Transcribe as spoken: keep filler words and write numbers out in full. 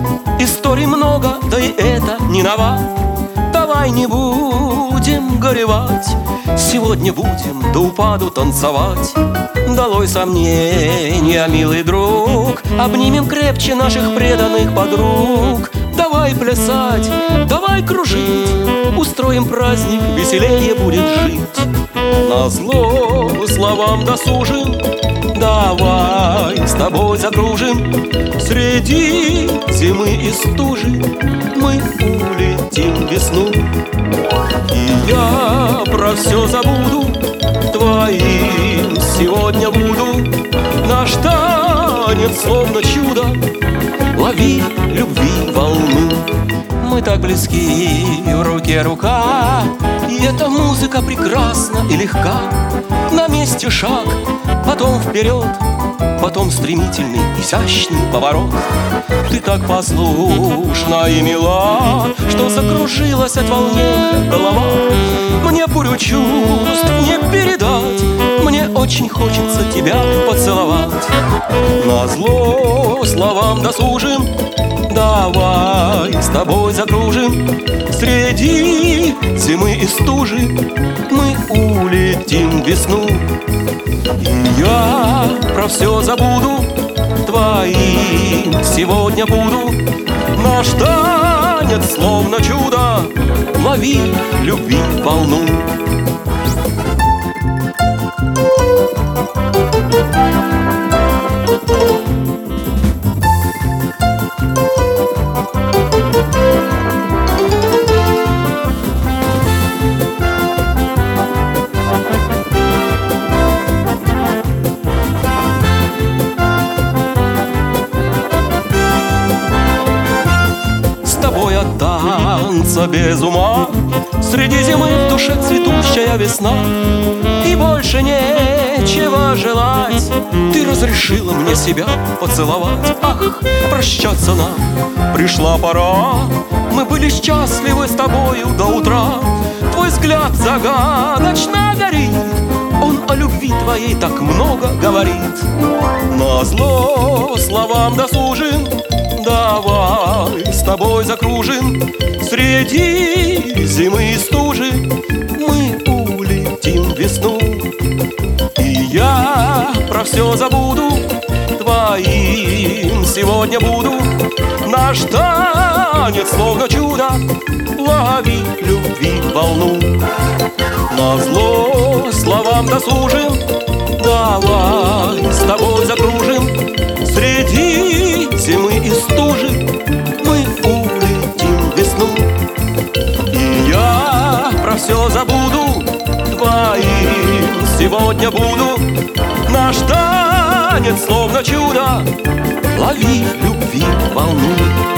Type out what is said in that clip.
Историй много, да и это не нова. Давай не будем горевать, сегодня будем до упаду танцевать. Долой сомнения, милый друг, обнимем крепче наших преданных подруг. Давай плясать, давай кружить, устроим праздник, веселее будет жить. Назло словам досужим, давай с тобой закружим. Среди зимы и стужи мы улетим в весну. И я про все забуду, твоим сегодня буду. Наш танец словно чудо, лови любви волну. Мы так близки, в руке рука, и эта музыка прекрасна и легка. На месте шаг, потом вперед, потом стремительный, изящный поворот. Ты так послушна и мила, что закружилась от волнения голова. Мне бурю чувств не передать, мне очень хочется тебя поцеловать. Назло словам досужим, давай с тобой закружим. Среди зимы и стужи мы улетим в весну. И я про все забуду, твоим сегодня буду. Наш танец словно чудо, лови любви волну. Танца без ума, среди зимы в душе цветущая весна. И больше нечего желать, ты разрешила мне себя поцеловать. Ах, прощаться нам пришла пора, мы были счастливы с тобою до утра. Твой взгляд загадочно горит, он о любви твоей так много говорит. Назло словам досужим, давай с тобой закружим. Среди зимы и стужи мы улетим в весну. И я про все забуду, твоим сегодня буду. Наш танец словно чудо, лови любви волну. Назло словам досужим, давай с тобой закружим. Среди зимы и стужи мы улетим в весну. И я про все забуду, твоим сегодня буду. Наш танец словно чудо, лови любви волну.